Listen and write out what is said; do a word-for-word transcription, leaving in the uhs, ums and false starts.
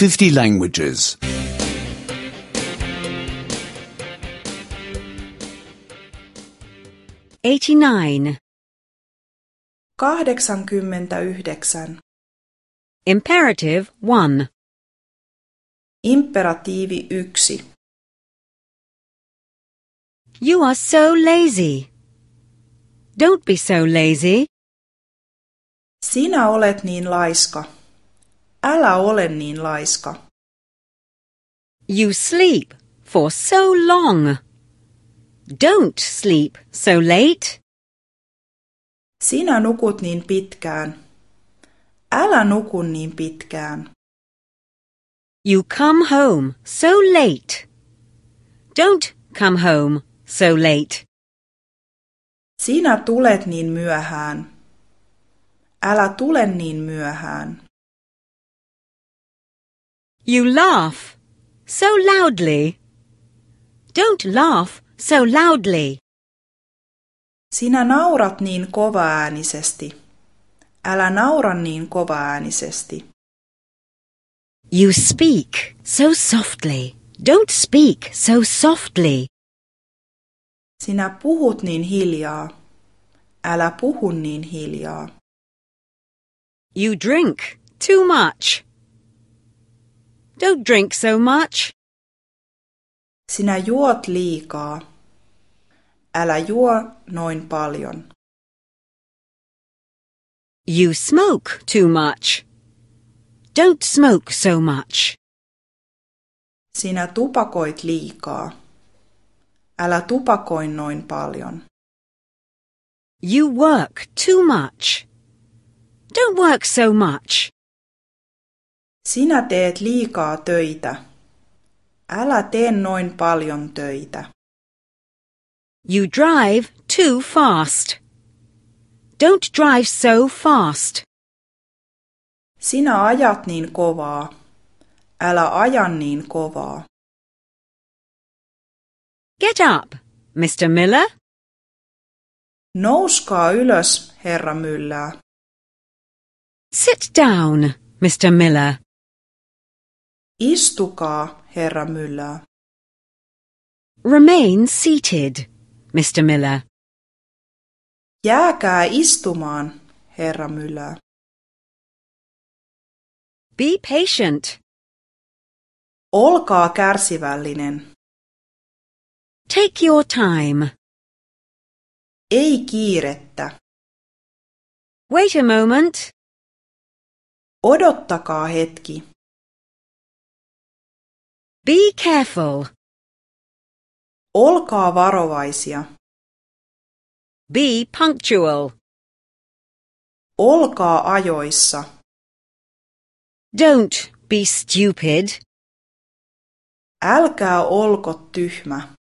fifty languages. eighty-nine. kahdeksankymmentäyhdeksän. Imperative one. Imperatiivi yksi. You are so lazy. Don't be so lazy. Sinä olet niin laiska. Älä ole niin laiska. You sleep for so long. Don't sleep so late. Sinä nukut niin pitkään. Älä nuku niin pitkään. You come home so late. Don't come home so late. Sinä tulet niin myöhään. Älä tule niin myöhään. You laugh so loudly. Don't laugh so loudly. Sinä naurat niin kovaäänisesti. Älä naura niin kovaäänisesti. You speak so softly. Don't speak so softly. Sinä puhut niin hiljaa. Älä puhu niin hiljaa. You drink too much. Don't drink so much. Sinä juot liikaa. Älä juo noin paljon. You smoke too much. Don't smoke so much. Sinä tupakoit liikaa. Älä tupakoi noin paljon. You work too much. Don't work so much. Sinä teet liikaa töitä. Älä tee noin paljon töitä. You drive too fast. Don't drive so fast. Sinä ajat niin kovaa. Älä aja niin kovaa. Get up, mister Miller. Nouskaa ylös, herra Myllää. Sit down, mister Miller. Istukaa, herra Myllää. Remain seated, mister Miller. Jääkää istumaan, herra Myllää. Be patient. Olkaa kärsivällinen. Take your time. Ei kiirettä. Wait a moment. Odottakaa hetki. Be careful. Olkaa varovaisia. Be punctual. Olkaa ajoissa. Don't be stupid. Älkää olko tyhmä.